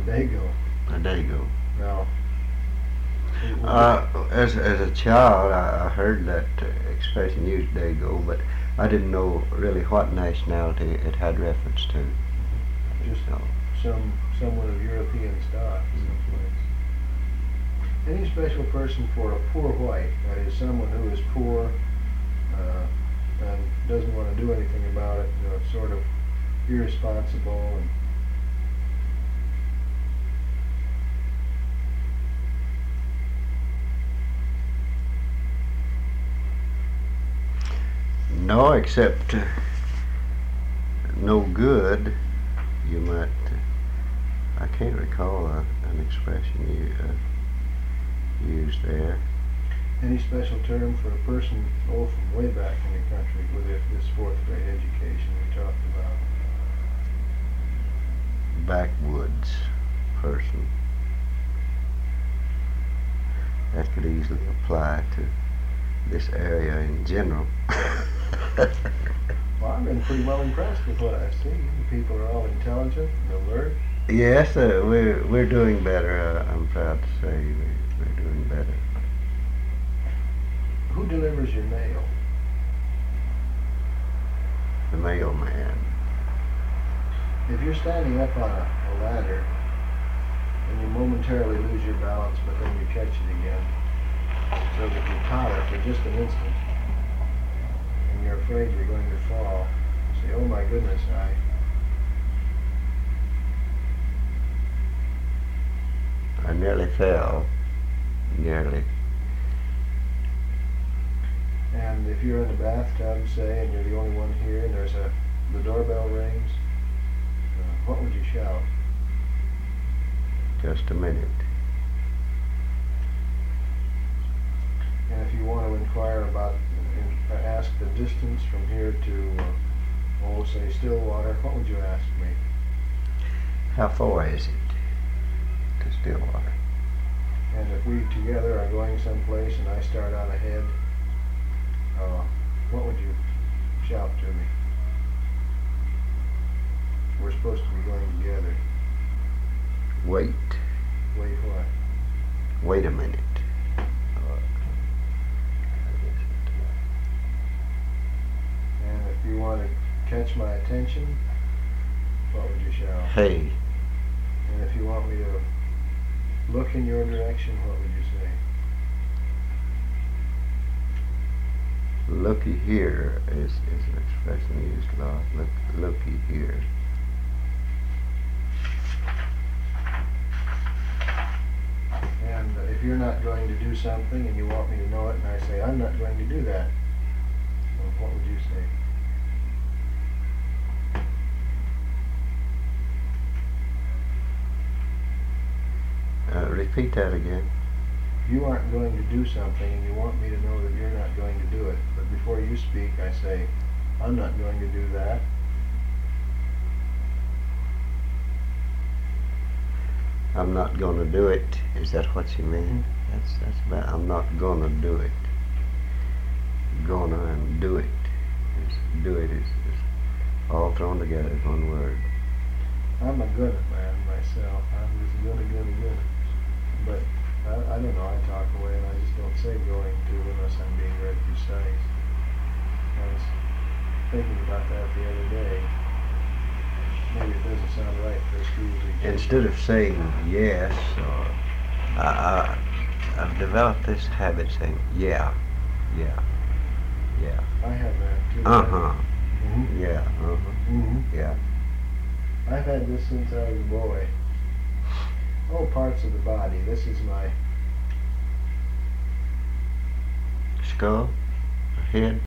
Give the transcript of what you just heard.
Dago. A Dago. Now, As a child, I heard that expression used Dago, but I didn't know really what nationality it had reference to. just someone of European stock. Any special person for a poor white, that is, someone who is poor and doesn't want to do anything about it, sort of irresponsible and No, except no good. You might. I can't recall an expression you used there. any special term for a person, from way back in the country with this fourth grade education we talked about. Backwoods person. That could easily apply to this area in general. Well, I've been pretty well impressed with what I've seen. The people are all intelligent and alert. Yes, we're doing better. I'm proud to say we're doing better. Who delivers your mail? The mailman. If you're standing up on a ladder and you momentarily lose your balance, but then you catch it again, so that you totter for just an instant, and you're afraid you're going to fall, you say, "Oh my goodness, I nearly fell. Nearly. And if you're in the bathtub, say, and you're the only one here, and the doorbell rings, what would you shout? Just a minute. And if you want to inquire about, ask the distance from here to, say, Stillwater, what would you ask me? How far is it to Stillwater? And if we together are going someplace and I start out ahead, what would you shout to me? We're supposed to be going together. Wait. Wait what? Wait a minute. And if you want to catch my attention, what would you shout? Hey. And if you want me to look in your direction, what would you say? Looky here is an expression used a lot. Looky here. And if you're not going to do something and you want me to know it, and I say, "I'm not going to do that," well, what would you say? Repeat that again. You aren't going to do something and you want me to know that you're not going to do it. But before you speak, I say, "I'm not going to do that." I'm not gonna do it. Is that what you mean? That's about. I'm not gonna do it. Gonna and do it. Do it is all thrown together in one word. I'm a good man myself. I'm just gonna. But I don't know, I talk away and I just don't say going to unless I'm being very precise. I was thinking about that the other day. Maybe it doesn't sound right for a school teacher. Instead of saying yes, I've developed this habit saying yeah. I have that too. Mm-hmm. Yeah. Mm-hmm. Yeah. I've had this since I was a boy. Oh, parts of the body. This is my Skull, head.